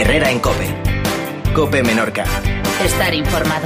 Herrera en COPE. COPE Menorca. Estar informado.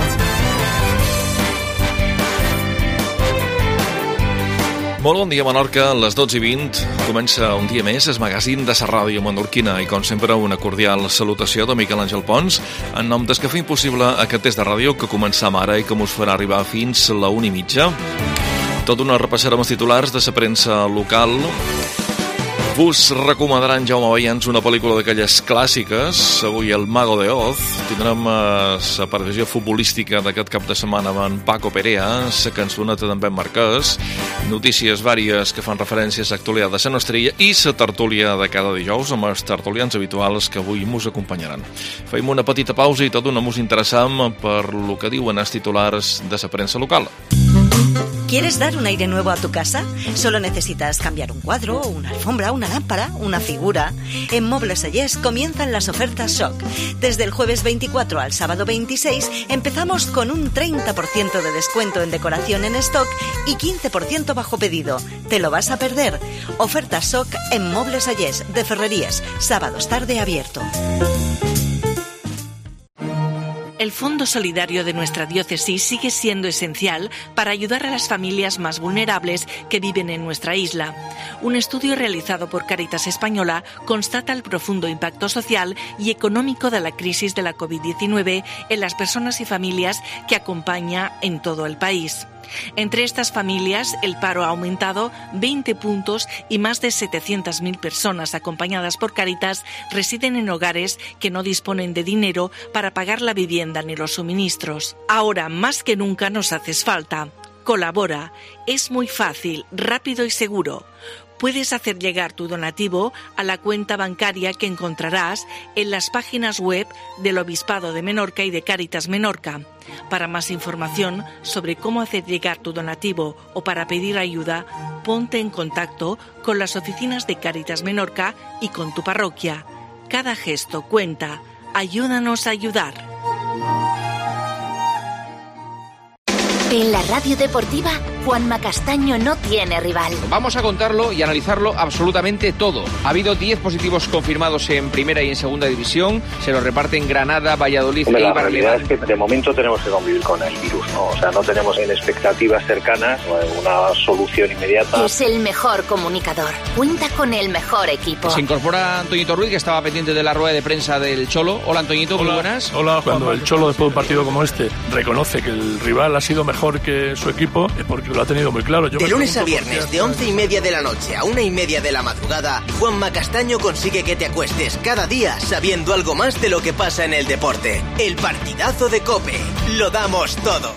Molt bon dia, Menorca. A les 12:20 comença un dia més el magazín de la ràdio menorquina i, com sempre, una cordial salutació de Miquel Àngel Pons en nom des que fa impossible aquest test de ràdio que començam ara i que mos farà arribar fins la 1:30. Tot una repassarem els titulars de la premsa local. Vos recomanaran, Jaume Veians, una pel·lícula d'aquelles clàssiques. Avui El Mago de Oz. Tindrem la previsió futbolística d'aquest cap de setmana amb en Paco Perea, la cançoneta d'en Ben Marquès, notícies vàries que fan referències a l'actualitat de la nostra illa i la tertúlia de cada dijous amb els tertulians habituals que avui mos acompanyaran. Feim una petita pausa i tot una mos interessam per lo que diuen els titulars de la premsa local. ¿Quieres dar un aire nuevo a tu casa? Solo necesitas cambiar un cuadro, una alfombra, una lámpara, una figura. En Mobles Allés comienzan las ofertas Shock. Desde el jueves 24 al sábado 26 empezamos con un 30% de descuento en decoración en stock y 15% bajo pedido. ¿Te lo vas a perder? Ofertas Shock en Mobles Allés de Ferrerías. Sábados tarde abierto. El Fondo Solidario de nuestra diócesis sigue siendo esencial para ayudar a las familias más vulnerables que viven en nuestra isla. Un estudio realizado por Cáritas Española constata el profundo impacto social y económico de la crisis de la COVID-19 en las personas y familias que acompaña en todo el país. Entre estas familias, el paro ha aumentado 20 puntos y más de 700.000 personas acompañadas por Cáritas residen en hogares que no disponen de dinero para pagar la vivienda ni los suministros. Ahora, más que nunca, nos haces falta. Colabora. Es muy fácil, rápido y seguro. Puedes hacer llegar tu donativo a la cuenta bancaria que encontrarás en las páginas web del Obispado de Menorca y de Cáritas Menorca. Para más información sobre cómo hacer llegar tu donativo o para pedir ayuda, ponte en contacto con las oficinas de Cáritas Menorca y con tu parroquia. Cada gesto cuenta. Ayúdanos a ayudar. En la radio deportiva, Juanma Castaño no tiene rival. Vamos a contarlo y analizarlo absolutamente todo. Ha habido 10 positivos confirmados en primera y en segunda división. Se los reparten Granada, Valladolid y La realidad es que de momento tenemos que convivir con el virus, ¿no? O sea, no tenemos en expectativas cercanas una solución inmediata. Es el mejor comunicador. Cuenta con el mejor equipo. Se incorpora Antoñito Ruiz, que estaba pendiente de la rueda de prensa del Cholo. Hola, Antoñito, muy buenas. Hola, cuando el Cholo, después de un partido como este, reconoce que el rival ha sido mejor que su equipo, es porque lo ha tenido muy claro. De lunes a viernes, de 11:30 de la noche a 1:30 de la madrugada, Juanma Castaño consigue que te acuestes cada día sabiendo algo más de lo que pasa en el deporte. El partidazo de COPE. Lo damos todo.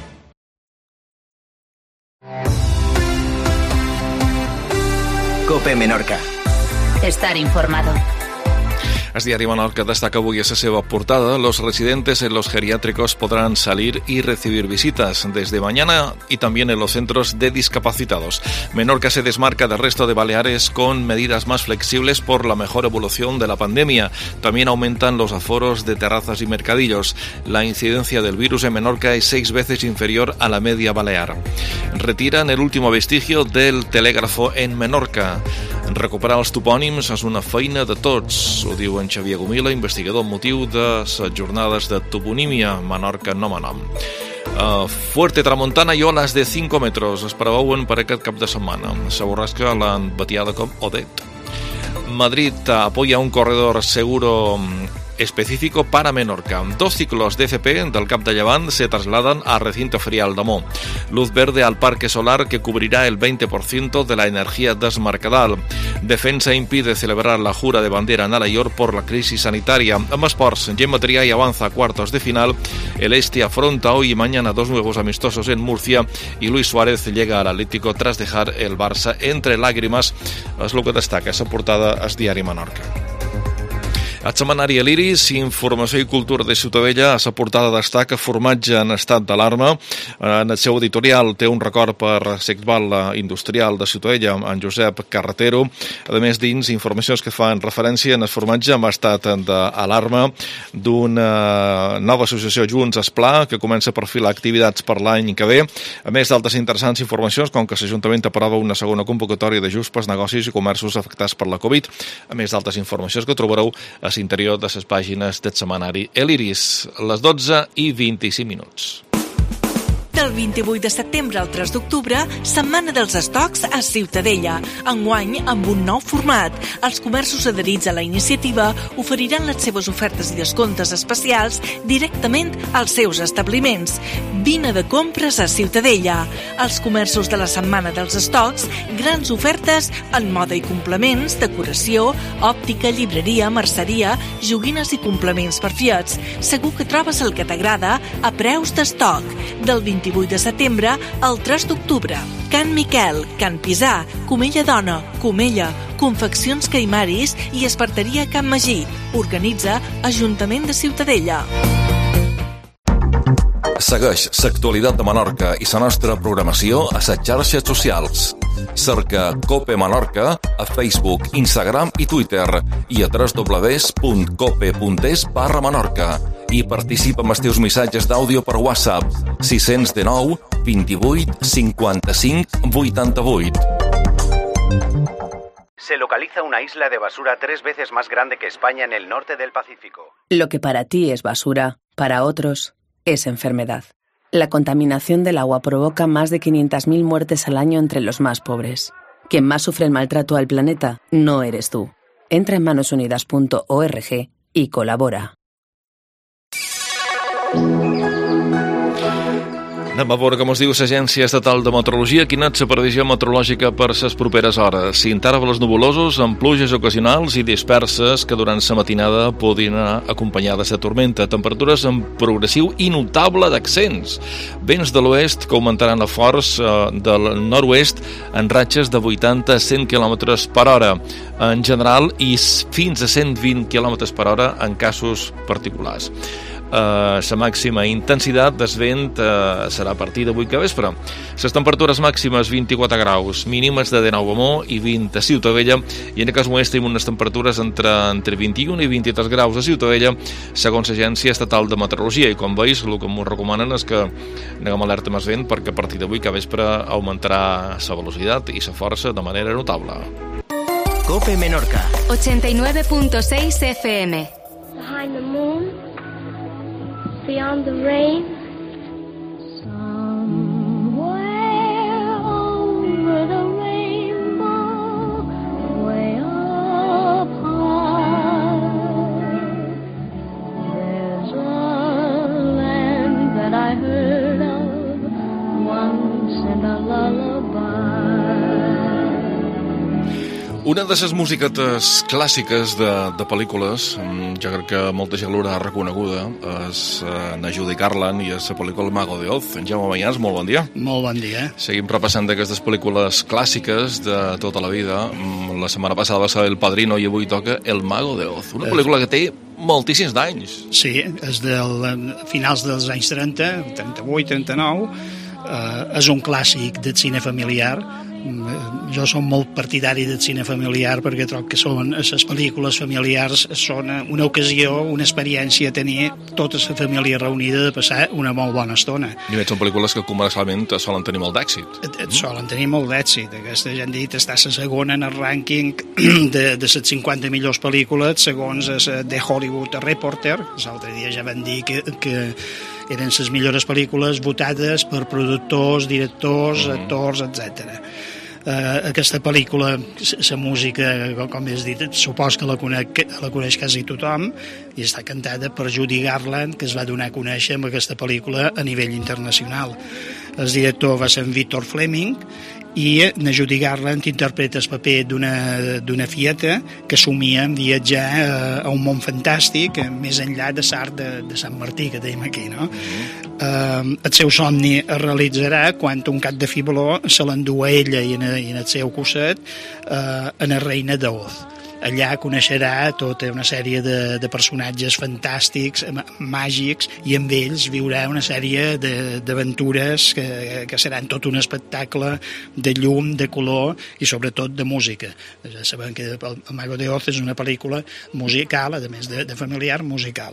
COPE Menorca. Estar informado. El diario Menorca destaca avui a la seva portada: los residentes en los geriátricos podrán salir y recibir visitas desde mañana y también en los centros de discapacitados. Menorca se desmarca del resto de Baleares con medidas más flexibles por la mejor evolución de la pandemia. También aumentan los aforos de terrazas y mercadillos. La incidencia del virus en Menorca es 6 veces inferior a la media balear. Retiran el último vestigio del telègrafo en Menorca. Recuperar els topònims és una feina de tots, ho diu en Xavier Gomila, investigador amb motiu de les jornades de toponímia Menorca nom a nom. Fuerte tramuntana i olas de 5 metros es preveuen per aquest cap de setmana. La borrasca l'han batiada com Odet. Madrid apoya un corredor seguro específico para Menorca. 2 ciclos de FP del Cap de Llevant se trasladan a recinto ferial d'Amó. Luz verde al parque solar que cubrirá el 20% de la energía desmarcadal. Defensa impide celebrar la jura de bandera en Alayor por la crisis sanitaria. Amb esports, Gemma Triay avanza a cuartos de final. El Este afronta hoy y mañana 2 nuevos amistosos en Murcia y Luis Suárez llega al Atlético tras dejar el Barça entre lágrimas. És el que destaca esa portada al diari Menorca. El setmanari l'Iris, Informació i Cultura de Ciutadella, a la portada destaca formatge en estat d'alarma. En el seu editorial té un record per Secval Industrial de Ciutadella, en Josep Carretero. A més, dins informacions que fan referència en el formatge en estat d'alarma d'una nova associació Junts Esplà, que comença a perfilar activitats per l'any que ve. A més d'altres interessants informacions, com que l'Ajuntament aprova una segona convocatòria d'ajuts pels negocis i comerços afectats per la Covid. A més d'altres informacions que trobareu a l'interior de les pàgines del setmanari El Iris, les 12:25. Del 28 de setembre al 3 d'octubre, Setmana dels Estocs a Ciutadella. Enguany, amb un nou format. Els comerços adherits a la iniciativa oferiran les seves ofertes i descomptes especials directament als seus establiments. Vine de compres a Ciutadella. Els comerços de la Setmana dels Estocs, grans ofertes en moda i complements, decoració, òptica, llibreria, merceria, joguines i complements per fiats. Segur que trobes el que t'agrada a preus d'estoc. Del 28 de setembre al 3 d'octubre. Can Miquel, Can Pisà, Comella Dona, Comella, Confeccions Caimaris i Esparteria Can Magí. Organitza Ajuntament de Ciutadella. Segueix l'actualitat de Menorca i la nostra programació a les xarxes socials. Cerca COPE Menorca a Facebook, Instagram i Twitter i a www.cope.es/Menorca i participa amb els teus missatges d'àudio per WhatsApp 619 28 55 88. Se localiza una isla de basura 3 veces más grande que España en el norte del Pacífico. Lo que para ti es basura, para otros es enfermedad. La contaminación del agua provoca más de 500.000 muertes al año entre los más pobres. Quien más sufre el maltrato al planeta no eres tú. Entra en manosunidas.org y colabora. Anem a veure com es diu l'Agència Estatal de Meteorologia. Quina és la previsió meteorològica per les properes hores? Intervals nuvolosos amb pluges ocasionals i disperses que durant la matinada podrien anar acompanyades de tormenta. Temperatures en progressiu i notable d'accents. Vents de l'oest que augmentaran la força del nord-oest en ratxes de 80 a 100 km per hora en general i fins a 120 km per hora en casos particulars. La màxima intensitat del vent serà a partir d'avui que vespre. Les temperatures màximes 24 graus, mínimes de 19 a Mó i 20 a Ciutadella, i en el cas oest tenim unes temperatures entre 21 i 23 graus a Ciutadella, segons l'Agència Estatal de Meteorologia, i com veus, el que m'ho recomanen és que anem alerta més vent perquè a partir d'avui que vespre augmentarà la velocitat i la força de manera notable. COPE Menorca 89.6 FM. Behind the moon, beyond the rain, somewhere over the rainbow, way up high, there's a land that I heard of once in a lullaby. Una de les musiquetes clàssiques de pel·lícules, jo crec que molta gent l'haurà reconeguda, és na Judy Garland i és la pel·lícula El Mago de Oz. En Jaume Banyans, molt bon dia. Molt bon dia. Seguim repassant d'aquestes pel·lícules clàssiques de tota la vida. La setmana passada va ser El Padrino i avui toca El Mago de Oz. Una pel·lícula que té moltíssims d'anys. Sí, és del finals dels anys 30, 38, 39. És un clàssic del cine familiar. Jo som molt partidari del cine familiar perquè trobo que les pel·lícules familiars són una ocasió, una experiència, tenir tota la família reunida de passar una molt bona estona. I a més són pel·lícules que comercialment solen tenir molt d'èxit. Solen tenir molt d'èxit. Aquesta ja han dit està a la segona en el rànquing de les 50 millors pel·lícules segons The Hollywood Reporter. L'altre dia ja van dir que eren les millors pel·lícules votades per productors, directors, actors, etc. Aquesta pel·lícula, la música, com has dit, supos que la coneix quasi tothom, i està cantada per Judy Garland, que es va donar a conèixer amb aquesta pel·lícula a nivell internacional. El director va ser en Victor Fleming, i na Judy Garland interpreta el paper d'una fieta que somia en viatjar a un món fantàstic més enllà de l'art de Sant Martí, que dèiem aquí, no? El seu somni es realitzarà quan un cap de fibló se l'endú a ella i en el seu cosset a la reina d'Oz. Allà coneixerà tota una sèrie de personatges fantàstics, màgics, i amb ells viurà una sèrie d'aventures que seran tot un espectacle de llum, de color i sobretot de música. Ja sabem que El Mago de Oz és una pel·lícula musical, a més de familiar, musical.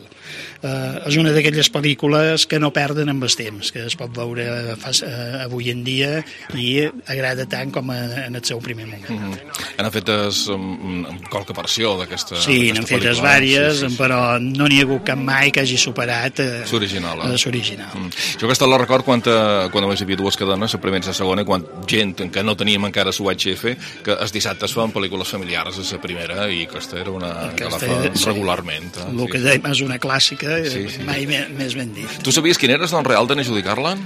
És una d'aquelles pel·lícules que no perden amb el temps, que es pot veure avui en dia i agrada tant com en el seu primer moment. Han fet qualque versió d'aquesta Sí, n'han fetes diverses, però no n'hi ha hagut cap mai que hagi superat l'original. L'original. Jo aquesta la record quan només hi havia dues cadenes, la primera i la segona, quan gent que no teníem encara su UHF, que els dissabtes feien pel·lícules familiars a la primera, i aquesta era una que la fa regularment. El que dèiem és una clàssica, mai més ben dit. Tu sabies quin era el nom real d'en Judy Garland?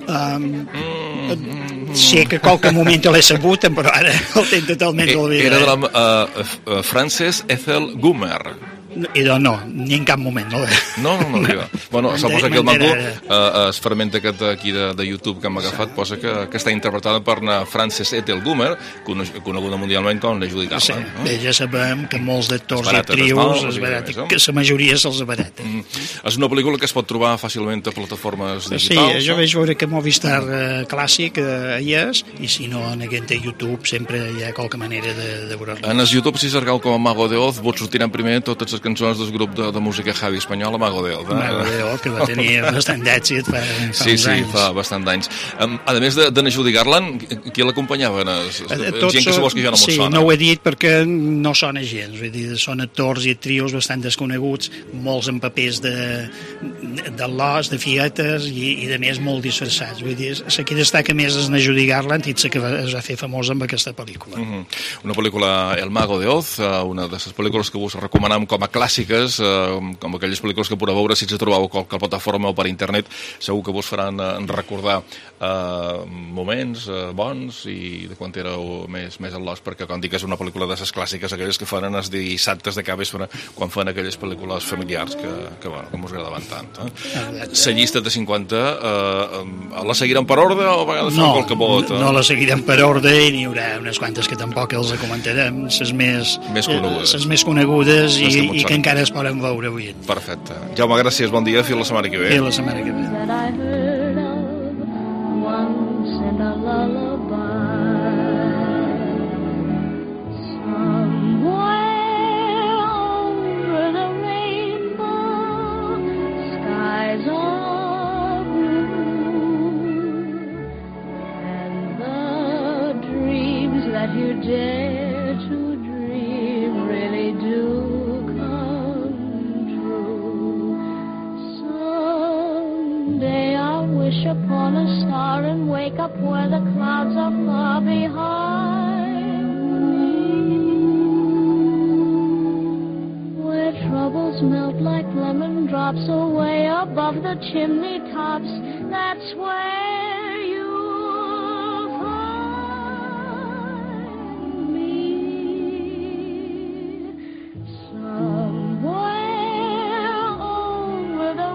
Sé que qualque moment l'he sabut, però ara el tenc totalment oblidat. Era de la Frances Ethel Gummer. I doncs no, ni en cap moment no. No arriba. Bueno, s'ha posat aquí el mango, el fragment aquest aquí de YouTube que hem agafat posa que està interpretada per una Frances Ethel Gummer, coneguda mundialment com la Judy Garland. Sí, ja sabem que molts d'actors i actrius que la majoria se'ls abarata. És una pel·lícula que es pot trobar fàcilment a plataformes digitals. Sí, jo vaig veure que Movistar Clàssic hi és, i si no, en aquest YouTube sempre hi ha qualque manera de veure-la. En el YouTube, si cerqueu com a Mago de Oz, vos sortiran primer totes les cançons del grup de música heavy espanyol, Mago de Oz. Mago de Oz, que va tenir bastant d'èxit fa uns anys. Sí, fa bastant d'anys. A més de Judy Garland, qui l'acompanyava? Gent que sabós que ja no m'ho sona. Sí, no ho he dit perquè no sona gens. Vull dir, són actors i actrius bastant desconeguts, molts en papers de l'os, de fietes, i de més molt disfressats. Vull dir, la que destaca més és la Judy Garland, i la que es va fer famosa amb aquesta pel·lícula. Una pel·lícula, El Mago de Oz, una de les pel·lícules que vos recomanam com a clàssiques, com aquelles pel·lícules que podeu veure si ens trobeu a qualque plataforma o per internet, segur que vos faran recordar moments bons i de quan éreu més al los, perquè com dic és una pel·lícula de les clàssiques, aquelles que fan els dissabtes de capvespre quan fan aquelles pel·lícules familiars que mos agradaven tant. La llista de 50 la seguirem per ordre o a vegades fan qualque vot? No la seguirem per ordre, i n'hi haurà unes quantes que tampoc els comentarem, les més conegudes i que encara es poden veure avui. Perfecte. Jaume, gràcies, bon dia, fins la setmana que ve. Fins la setmana que ve. Upon a star and wake up where the clouds are far behind me, where troubles melt like lemon drops away above the chimney tops. That's where you'll find me, somewhere over the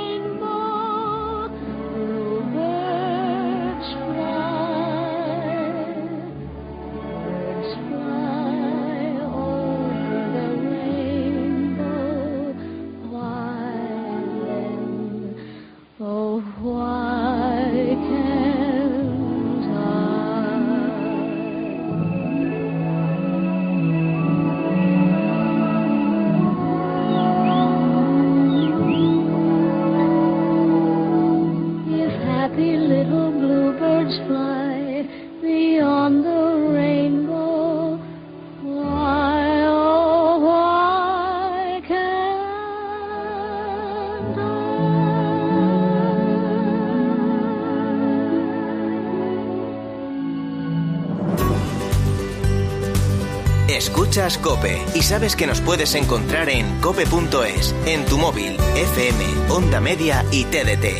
Escuchas COPE y sabes que nos puedes encontrar en cope.es, en tu móvil, FM, Onda Media y TDT.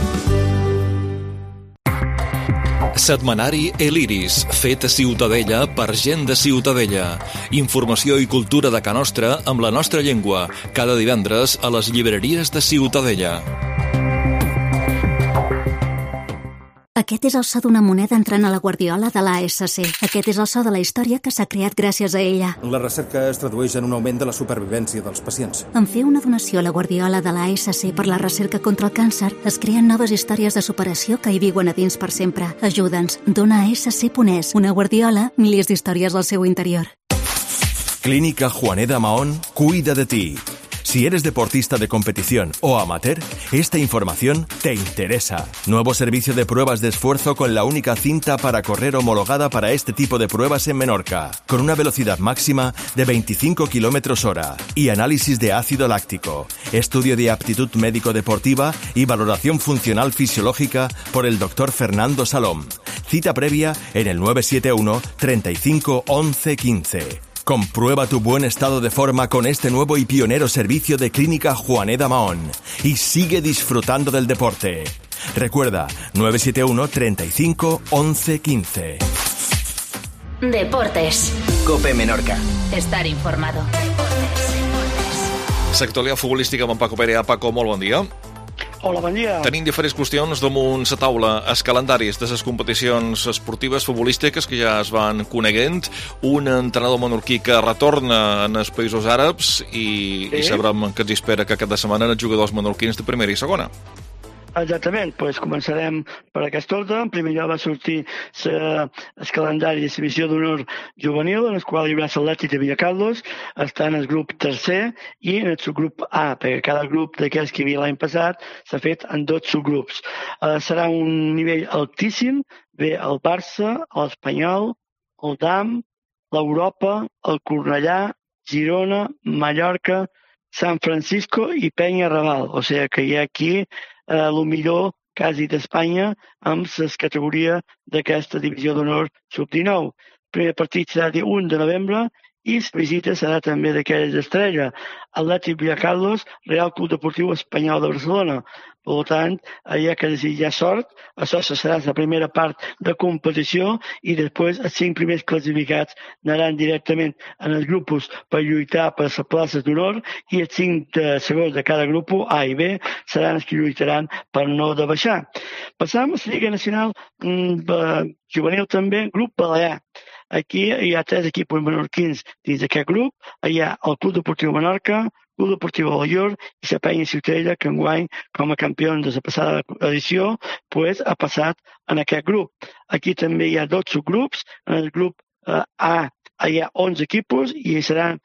Setmanari El Iris, fet a Ciutadella per gent de Ciutadella. Informació i cultura de Ca Nostra amb la nostra llengua, cada divendres a les llibreries de Ciutadella. Aquest és el so d'una moneda entrant a la guardiola de l'ASC. Aquest és el so de la història que s'ha creat gràcies a ella. La recerca es tradueix en un augment de la supervivència dels pacients. En fer una donació a la guardiola de l'ASC per la recerca contra el càncer, es creen noves històries de superació que hi viuen a dins per sempre. Ajuda'ns. Dona a ASC.es. Una guardiola, milers d'històries al seu interior. Clínica Juaneda Mahón cuida de ti. Si eres deportista de competición o amateur, esta información te interesa. Nuevo servicio de pruebas de esfuerzo con la única cinta para correr homologada para este tipo de pruebas en Menorca, con una velocidad máxima de 25 km/h y análisis de ácido láctico, estudio de aptitud médico-deportiva y valoración funcional fisiológica por el Dr. Fernando Salom. Cita previa en el 971 35 11 15. Comprueba tu buen estado de forma con este nuevo y pionero servicio de Clínica Juaneda Mahón y sigue disfrutando del deporte. Recuerda, 971 35 11 15. Deportes. COPE Menorca. Estar informado. Sectorial futbolística amb en Paco Perea. Paco, molt bon dia. Hola, bon dia. Tenim diferents qüestions damunt la taula. Els calendaris de les competicions esportives futbolístiques que ja es van coneguent, un entrenador menorquí que retorna en els països àrabs i sabrem què ens espera que cada setmana els jugadors menorquins de primera i segona. Exactament, doncs començarem per aquest ordre. En primer lloc va sortir el calendari de la divisió d'honor juvenil, en el qual hi haurà l'Atlètic de Villacarlos, està en el grup tercer i en el subgrup A, perquè cada grup d'aquells que hi havia l'any passat s'ha fet en 2 subgrups. Serà un nivell altíssim, ve el Barça, l'Espanyol, el DAM, l'Europa, el Cornellà, Girona, Mallorca, San Francisco i Penya Raval. O sigui que hi ha aquí el millor quasi d'Espanya amb la categoria d'aquesta divisió d'honor sub-19. El primer partit serà el dia 1 de novembre i la visita serà també d'aquelles estrella, Atlètic Villacarlos, Real Club Deportiu Espanyol de Barcelona. Per tant, hi ha que desitjar sort. Això serà la primera part de competició i després els 5 primers classificats anaran directament en els grups per lluitar per les places d'honor i els 5 segons de cada grup, A i B, seran els que lluitaran per no de baixar. Passam a la Lliga Nacional Juvenil també, grup Balear. Aquí hi ha 3 equips menorquins dins d'aquest grup. Hi ha el Club Deportiu Menorca, Club Deportiu Alaior i la Penya Ciutadella, que enguany, com a campió de la passada edició, ha passat en aquest grup. Aquí també hi ha 2 subgrups. En el grup A hi ha 11 equips i seran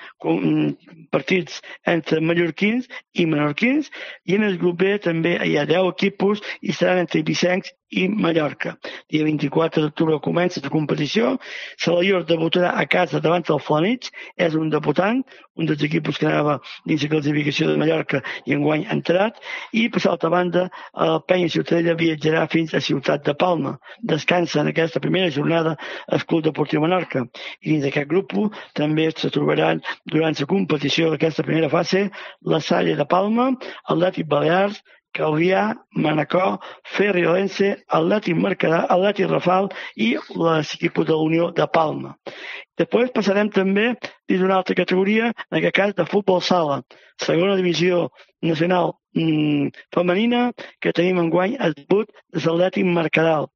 partits entre mallorquins i menorquins, i en el grup B també hi ha 10 equips i seran entre ibicencs i Mallorca. Dia 24 d'octubre comença la competició. L'Alaior debutarà a casa davant del Flanitx, és un debutant, un dels equips que anava dins la classificació de Mallorca i enguany ha entrat, i per l'altra banda el Penya Ciutadella viatjarà fins a Ciutat de Palma. Descansa en aquesta primera jornada el Club Deportiu Menorca. I dins d'aquest grup també se trobaran durant la competició d'aquesta primera fase la Salle de Palma, Atlètic Balears, Calvià, Manacor, Ferri Olense, Atlètic Mercadal, Atlètic Rafal i l'equip de l'Unió de Palma. Després passarem també dins d'una altra categoria, en aquest cas de futbol sala, segona divisió nacional femenina, que tenim enguany el debut de l'Atlètic Mercadal.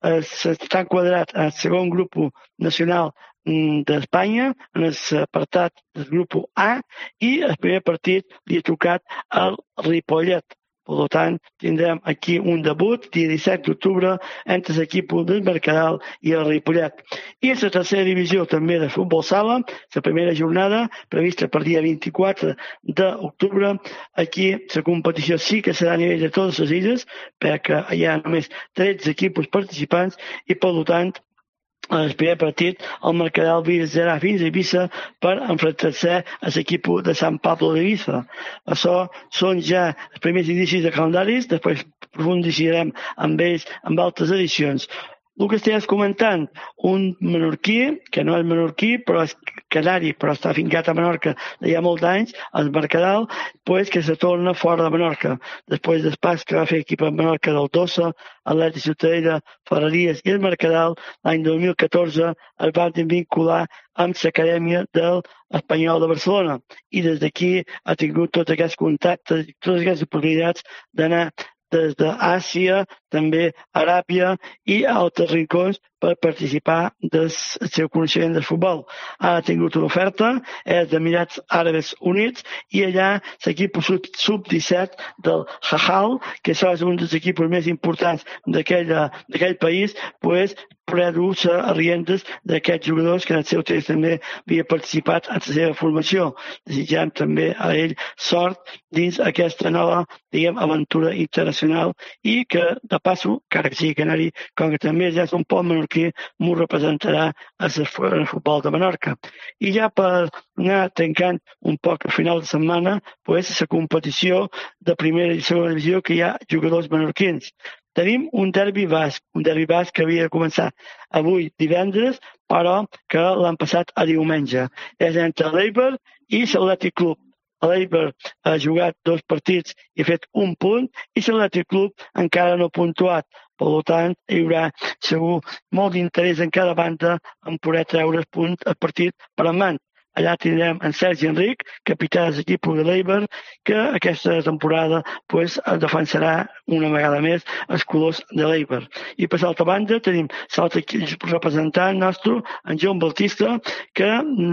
Està enquadrat en el segon grup nacional d'Espanya, en l'apartat del grup A, i el primer partit li ha tocat al Ripollet. Per tant, tindrem aquí un debut dia 17 d'octubre entre l'equip del Mercadal i el Ripollet. I la tercera divisió també de futbol sala, la primera jornada prevista per dia 24 d'octubre. Aquí la competició sí que serà a nivell de totes les illes, perquè hi ha només 13 equips participants i, per tant, en el primer partit, el Mercadal viatjarà fins a Eivissa per enfrontar-se a l'equip de Sant Pablo d'Eivissa. Això són ja els primers indicis de calendaris, després profunditzarem amb ells en altres edicions. El que estàs comentant, un menorquí, que no és menorquí, però és canari, però està fincat a Menorca de ja molts anys, el Mercadal, que se torna fora de Menorca. Després del pas que va fer equip a Menorca del Dossa, Atlètic Ciutadella, Ferreries i el Mercadal, l'any 2014 es van vincular amb l'acadèmia de l'Espanyol de Barcelona. I des d'aquí ha tingut tots aquests contactes, totes aquestes oportunitats d'anar des d'Àsia, també Aràbia i altres rincons per participar del seu coneixement del futbol. Ha tingut una oferta, és d'Emirats Àrabs Units, i allà l'equip sub-17 del Hajal, que és un dels equips més importants d'aquell país, dur les arrientes d'aquests jugadors que en el seu temps també havia participat en la seva formació. Desitjam també a ell sort dins aquesta nova, aventura internacional i que, de passo, encara que sigui canari, com que també ja és un poble menorquí, m'ho representarà el futbol de Menorca. I ja per anar tancant un poc al final de setmana, la competició de primera i segona divisió que hi ha jugadors menorquins. Tenim un derbi basc que havia de començar avui divendres, però que l'han passat a diumenge. És entre l'Eiber i l'Atlètic Club. L'Eiber ha jugat 2 partits i ha fet 1 punt, i l'Atlètic Club encara no ha puntuat. Per tant, hi haurà segur molt d'interès en cada banda en poder treure el partit per endavant. Allà tindrem en Sergi Enric, capità de l'equip de l'Eiber, que aquesta temporada defensarà una vegada més els colors de l'Eiber. I per l'altra banda tenim l'altre representant nostre, en Joan Bautista, que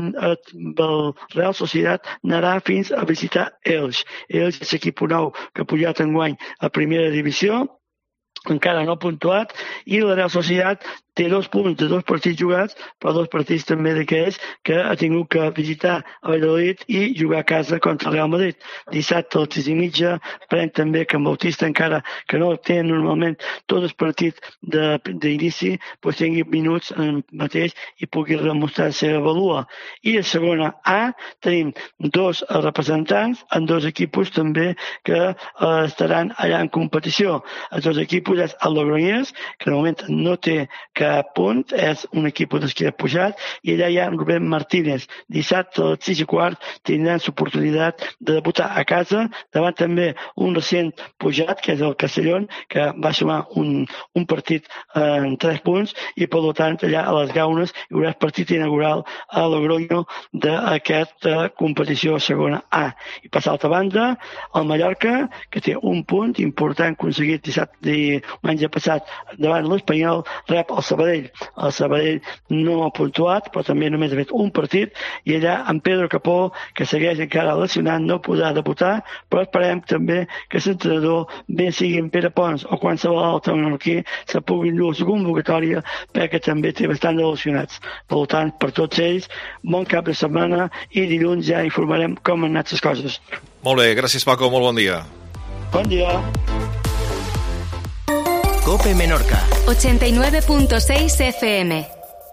el Real Societat anarà fins a visitar Elx. Elx és l'equip nou que ha pujat enguany a primera divisió, encara no ha puntuat, i la Real Societat té 2 punts de 2 partits jugats, però 2 partits també d'aquells que ha tingut que visitar a Valladolid i jugar a casa contra el Real Madrid. Dissabte a les 6:30, esperem també que en Bautista, encara que no té normalment tots els partits d'inici, tingui minuts mateix i pugui demostrar la seva valua. I a segona A tenim 2 representants en 2 equips també que estaran allà en competició. Els 2 equips és el Logroñés, que de moment no té cap punt, és un equip que ha pujat, i allà hi ha Rubén Martínez. Dissabte a les 6:15 tindran l'oportunitat de debutar a casa davant també un recent pujat, que és el Castellón, que va sumar un partit en 3 punts, i per tant allà a les Gaunes hi haurà el partit inaugural a Logroño d'aquesta competició segona A. I per l'altra banda, el Mallorca, que té un punt important aconseguit diumenge passat davant l'Espanyol, rep el Sabadell. El Sabadell no ha puntuat, però també només ha fet un partit, i allà en Pedro Capó, que segueix encara lesionat, no podrà debutar, però esperem també que l'entrenador, bé sigui en Pere Pons o qualsevol altre menorquí, se pugui endur la convocatòria, perquè també té bastant de lesionats. Per tant, per tots ells, bon cap de setmana, i dilluns ja informarem com han anat les coses. Molt bé, gràcies Paco, molt bon dia. Bon dia. COPE Menorca 89.6 FM.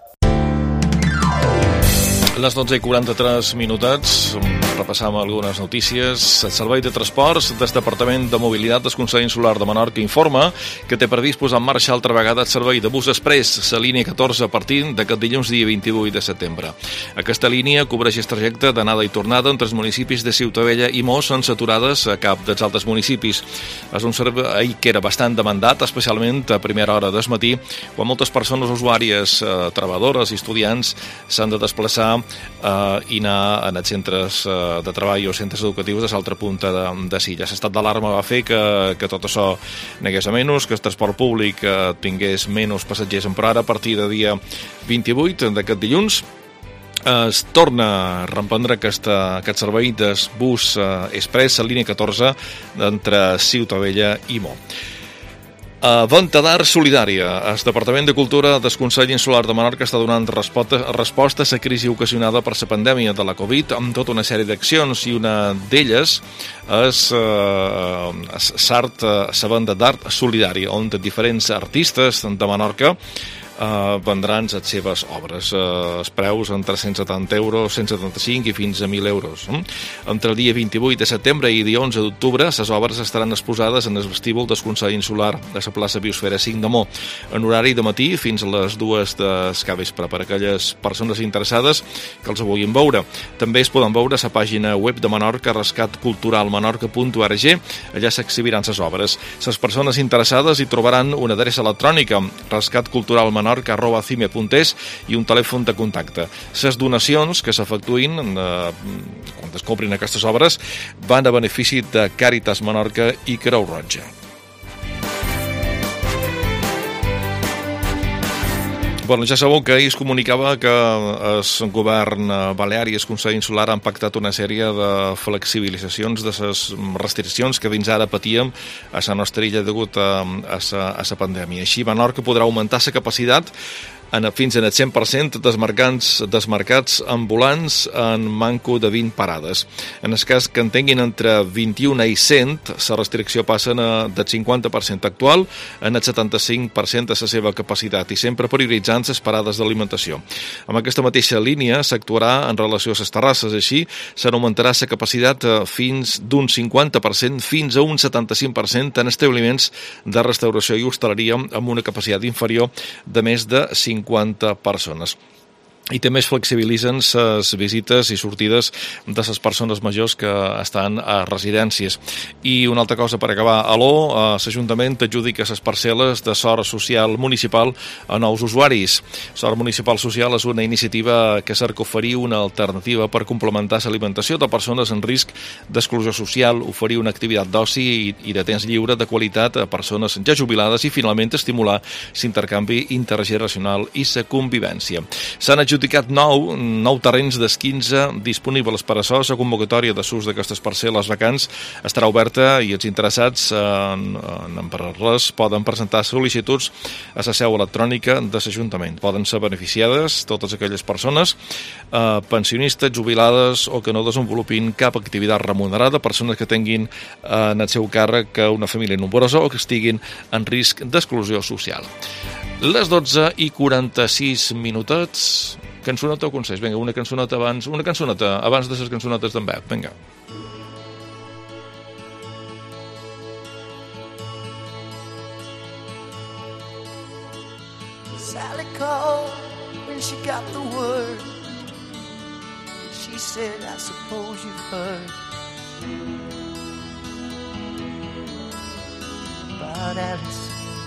Les 12:43, repassam algunes notícies. El Servei de Transports del Departament de Mobilitat del Consell Insular de Menorca informa que té previst posar en marxa altra vegada el servei de bus express, la línia 14, a partir d'aquest dilluns dia 28 de setembre. Aquesta línia cobreix el trajecte d'anada i tornada entre els municipis de Ciutavella i Mos, sense aturades a cap dels altres municipis. És un servei que era bastant demandat, especialment a primera hora del matí, quan moltes persones usuàries, treballadores i estudiants s'han de desplaçar i anar en els centres de treball o centres educatius de l'altra punta de Silla. L'estat d'alarma va fer que tot això negués a menys, que el transport públic tingués menys passatgers, però ara a partir de dia 28 d'aquest dilluns es torna a reprendre aquest servei de bus express a línia 14 entre Ciutavella i Mo. Venta d'art solidària. El Departament de Cultura del Consell Insular de Menorca està donant resposta a la crisi ocasionada per la pandèmia de la Covid amb tota una sèrie d'accions, i una d'elles és la venda d'art solidària, on diferents artistes de Menorca vendran les seves obres. Els preus entre 170 euros, 175 i fins a 1.000 euros. Entre el dia 28 de setembre i dia 11 d'octubre, les obres estaran exposades en el vestíbul del Consell Insular de la plaça Biosfera 5 de Mo, en horari de matí fins a les 2 de capvespre, per a aquelles persones interessades que els vulguin veure. També es poden veure a la pàgina web de Menorca, rescatculturalmenorca.org. Allà s'exhibiran les obres. Les persones interessades hi trobaran una adreça electrònica, rescatculturalmenorca.cime.es, i un telèfon de contacte. Les donacions que s'efectuïn quan es comprin aquestes obres van a benefici de Càritas Menorca i Creu Roja. Bueno, ja sabeu que ahir es comunicava que el govern balear i el Consell Insular han pactat una sèrie de flexibilitzacions de les restriccions que fins ara patíem a la nostra illa degut a la pandèmia. Així, Menorca podrà augmentar la capacitat fins al 100% dels mercats ambulants en manco de 20 parades. En el cas que en tinguin entre 21 i 100, la restricció passa del 50% actual en el 75% de la seva capacitat i sempre prioritzant les parades d'alimentació. Amb aquesta mateixa línia s'actuarà en relació a les terrasses, així s'augmentarà la capacitat fins d'un 50% fins a un 75% en establiments de restauració i hostaleria amb una capacitat inferior de més de 50 persones. I també es flexibilitzen les visites i sortides de les persones majors que estan a residències. I una altra cosa per acabar. L'Ajuntament adjudica les parcel·les de sort social municipal a nous usuaris. Sort municipal social és una iniciativa que cerca oferir una alternativa per complementar l'alimentació de persones en risc d'exclusió social, oferir una activitat d'oci i de temps lliure de qualitat a persones ja jubilades i finalment estimular l'intercanvi intergeneracional i la convivència. S'han adjudicat 9 terrenys dels 15 disponibles per a això. La convocatòria de s'ús d'aquestes parcel·les vacants estarà oberta i els interessats en emprendre-les poden presentar sol·licituds a la seu electrònica de l'Ajuntament. Poden ser beneficiades totes aquelles persones pensionistes, jubilades o que no desenvolupin cap activitat remunerada, persones que tinguin en el seu càrrec una família nombrosa o que estiguin en risc d'exclusió social. Les 12:46 minutets. Cançoneta o consells? Vinga, una cançoneta abans de les cançonetes d'en Bep. Vinga. Sally called when she got the word. She said, I suppose you've heard about Alice.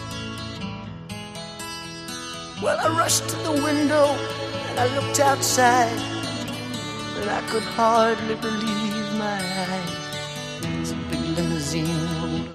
Well, I rushed to the window and I looked outside, but I could hardly believe my eyes. It's a big limousine rolled